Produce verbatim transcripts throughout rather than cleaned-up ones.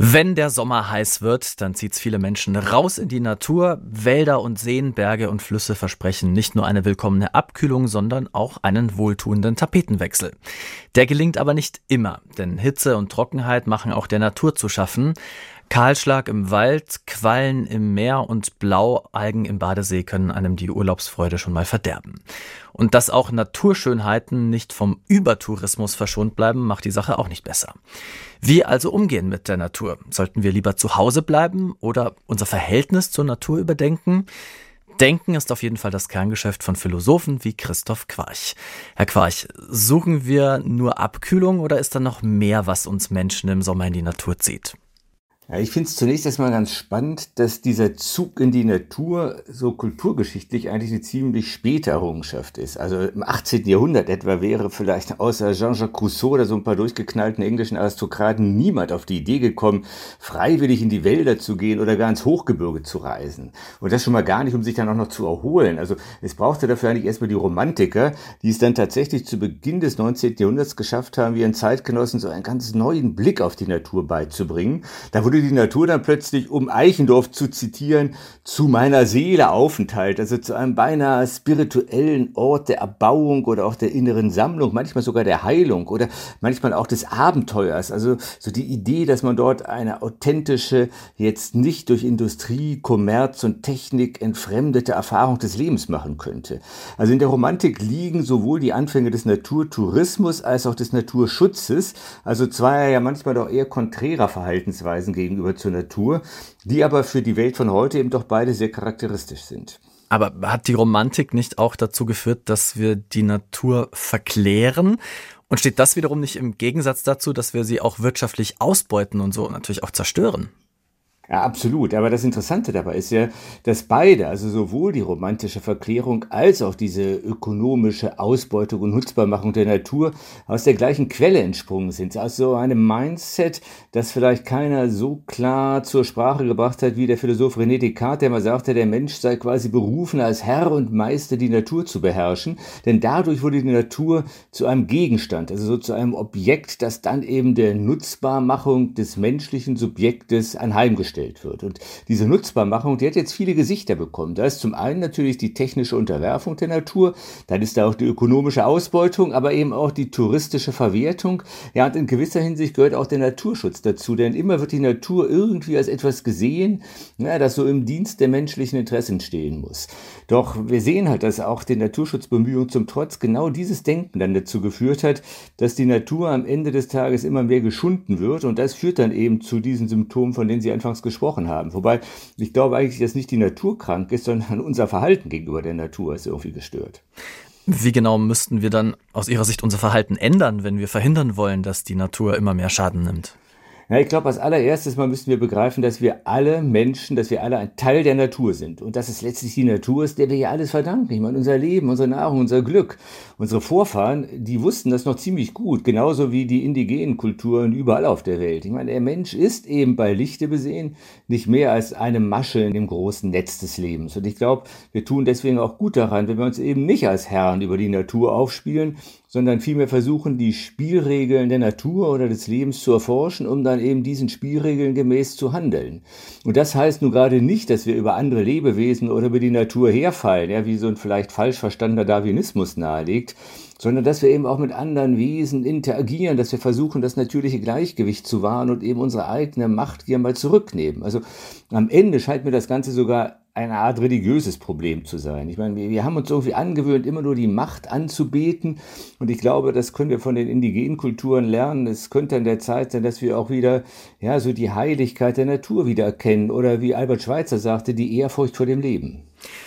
Wenn der Sommer heiß wird, dann zieht's viele Menschen raus in die Natur. Wälder und Seen, Berge und Flüsse versprechen nicht nur eine willkommene Abkühlung, sondern auch einen wohltuenden Tapetenwechsel. Der gelingt aber nicht immer, denn Hitze und Trockenheit machen auch der Natur zu schaffen. Kahlschlag im Wald, Quallen im Meer und Blaualgen im Badesee können einem die Urlaubsfreude schon mal verderben. Und dass auch Naturschönheiten nicht vom Übertourismus verschont bleiben, macht die Sache auch nicht besser. Wie also umgehen mit der Natur? Sollten wir lieber zu Hause bleiben oder unser Verhältnis zur Natur überdenken? Denken ist auf jeden Fall das Kerngeschäft von Philosophen wie Christoph Quarch. Herr Quarch, suchen wir nur Abkühlung oder ist da noch mehr, was uns Menschen im Sommer in die Natur zieht? Ja, ich finde es zunächst erstmal ganz spannend, dass dieser Zug in die Natur so kulturgeschichtlich eigentlich eine ziemlich späte Errungenschaft ist. Also im achtzehnten Jahrhundert etwa wäre vielleicht außer Jean-Jacques Rousseau oder so ein paar durchgeknallten englischen Aristokraten niemand auf die Idee gekommen, freiwillig in die Wälder zu gehen oder gar ins Hochgebirge zu reisen. Und das schon mal gar nicht, um sich dann auch noch zu erholen. Also es brauchte dafür eigentlich erstmal die Romantiker, die es dann tatsächlich zu Beginn des neunzehnten Jahrhunderts geschafft haben, ihren Zeitgenossen so einen ganz neuen Blick auf die Natur beizubringen. Da wurde die Natur dann plötzlich, um Eichendorff zu zitieren, zu meiner Seele Aufenthalt, also zu einem beinahe spirituellen Ort der Erbauung oder auch der inneren Sammlung, manchmal sogar der Heilung oder manchmal auch des Abenteuers. Also so die Idee, dass man dort eine authentische, jetzt nicht durch Industrie, Kommerz und Technik entfremdete Erfahrung des Lebens machen könnte. Also in der Romantik liegen sowohl die Anfänge des Naturtourismus als auch des Naturschutzes, also zwei ja manchmal doch eher konträrer Verhaltensweisen gegen gegenüber zur Natur, die aber für die Welt von heute eben doch beide sehr charakteristisch sind. Aber hat die Romantik nicht auch dazu geführt, dass wir die Natur verklären? Und steht das wiederum nicht im Gegensatz dazu, dass wir sie auch wirtschaftlich ausbeuten und so natürlich auch zerstören? Ja, absolut. Aber das Interessante dabei ist ja, dass beide, also sowohl die romantische Verklärung als auch diese ökonomische Ausbeutung und Nutzbarmachung der Natur aus der gleichen Quelle entsprungen sind. Also einem Mindset, das vielleicht keiner so klar zur Sprache gebracht hat wie der Philosoph René Descartes, der mal sagte, der Mensch sei quasi berufen, als Herr und Meister die Natur zu beherrschen. Denn dadurch wurde die Natur zu einem Gegenstand, also so zu einem Objekt, das dann eben der Nutzbarmachung des menschlichen Subjektes anheimgestellt wird. Und diese Nutzbarmachung, die hat jetzt viele Gesichter bekommen. Da ist zum einen natürlich die technische Unterwerfung der Natur, dann ist da auch die ökonomische Ausbeutung, aber eben auch die touristische Verwertung. Ja, und in gewisser Hinsicht gehört auch der Naturschutz dazu, denn immer wird die Natur irgendwie als etwas gesehen, ja, das so im Dienst der menschlichen Interessen stehen muss. Doch wir sehen halt, dass auch den Naturschutzbemühungen zum Trotz genau dieses Denken dann dazu geführt hat, dass die Natur am Ende des Tages immer mehr geschunden wird und das führt dann eben zu diesen Symptomen, von denen Sie anfangs gesprochen haben. Wobei ich glaube eigentlich, dass nicht die Natur krank ist, sondern unser Verhalten gegenüber der Natur ist irgendwie gestört. Wie genau müssten wir dann aus Ihrer Sicht unser Verhalten ändern, wenn wir verhindern wollen, dass die Natur immer mehr Schaden nimmt? Ja, ich glaube, als allererstes mal müssen wir begreifen, dass wir alle Menschen, dass wir alle ein Teil der Natur sind und dass es letztlich die Natur ist, der wir ja alles verdanken. Ich meine, unser Leben, unsere Nahrung, unser Glück. Unsere Vorfahren, die wussten das noch ziemlich gut, genauso wie die indigenen Kulturen überall auf der Welt. Ich meine, der Mensch ist eben bei Lichte besehen nicht mehr als eine Masche in dem großen Netz des Lebens. Und ich glaube, wir tun deswegen auch gut daran, wenn wir uns eben nicht als Herren über die Natur aufspielen, sondern vielmehr versuchen, die Spielregeln der Natur oder des Lebens zu erforschen, um dann eben diesen Spielregeln gemäß zu handeln. Und das heißt nun gerade nicht, dass wir über andere Lebewesen oder über die Natur herfallen, ja, wie so ein vielleicht falsch verstandener Darwinismus nahelegt, sondern dass wir eben auch mit anderen Wesen interagieren, dass wir versuchen, das natürliche Gleichgewicht zu wahren und eben unsere eigene Macht hier mal zurücknehmen. Also am Ende scheint mir das Ganze sogar eine Art religiöses Problem zu sein. Ich meine, wir, wir haben uns irgendwie angewöhnt, immer nur die Macht anzubeten und ich glaube, das können wir von den indigenen Kulturen lernen. Es könnte an der Zeit sein, dass wir auch wieder, ja, so die Heiligkeit der Natur wieder erkennen oder wie Albert Schweitzer sagte, die Ehrfurcht vor dem Leben.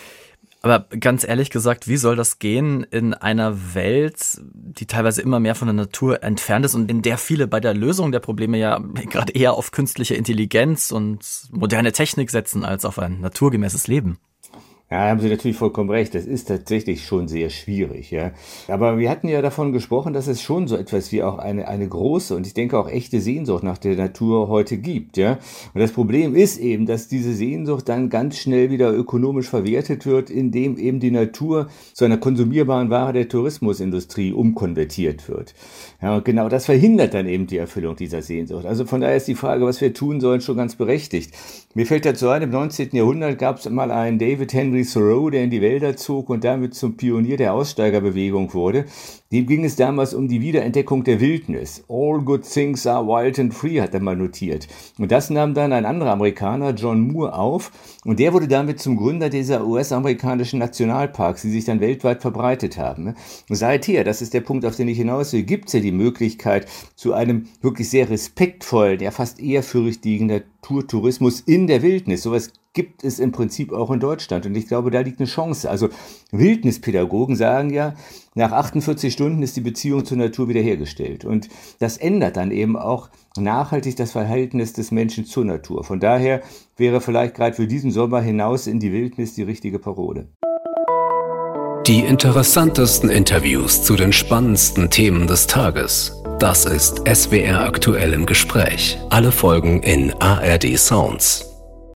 Aber ganz ehrlich gesagt, wie soll das gehen in einer Welt, die teilweise immer mehr von der Natur entfernt ist und in der viele bei der Lösung der Probleme ja gerade eher auf künstliche Intelligenz und moderne Technik setzen als auf ein naturgemäßes Leben? Ja, da haben Sie natürlich vollkommen recht. Das ist tatsächlich schon sehr schwierig, ja. Aber wir hatten ja davon gesprochen, dass es schon so etwas wie auch eine, eine große und ich denke auch echte Sehnsucht nach der Natur heute gibt, ja. Und das Problem ist eben, dass diese Sehnsucht dann ganz schnell wieder ökonomisch verwertet wird, indem eben die Natur zu einer konsumierbaren Ware der Tourismusindustrie umkonvertiert wird. Ja, und genau das verhindert dann eben die Erfüllung dieser Sehnsucht. Also von daher ist die Frage, was wir tun sollen, schon ganz berechtigt. Mir fällt dazu ein, im neunzehnten Jahrhundert gab es mal einen David Henry Thoreau, der in die Wälder zog und damit zum Pionier der Aussteigerbewegung wurde. Dem ging es damals um die Wiederentdeckung der Wildnis. All good things are wild and free, hat er mal notiert. Und das nahm dann ein anderer Amerikaner, John Muir, auf. Und der wurde damit zum Gründer dieser U S-amerikanischen Nationalparks, die sich dann weltweit verbreitet haben. Und seither, das ist der Punkt, auf den ich hinaus will, gibt es ja die Möglichkeit zu einem wirklich sehr respektvollen, ja fast ehrfürchtigen Naturtourismus in der Wildnis. Sowas gibt es im Prinzip auch in Deutschland. Und ich glaube, da liegt eine Chance. Also Wildnispädagogen sagen ja, nach achtundvierzig Stunden ist die Beziehung zur Natur wiederhergestellt. Und das ändert dann eben auch nachhaltig das Verhältnis des Menschen zur Natur. Von daher wäre vielleicht gerade für diesen Sommer hinaus in die Wildnis die richtige Parole. Die interessantesten Interviews zu den spannendsten Themen des Tages. Das ist S W R aktuell im Gespräch. Alle Folgen in A R D Sounds.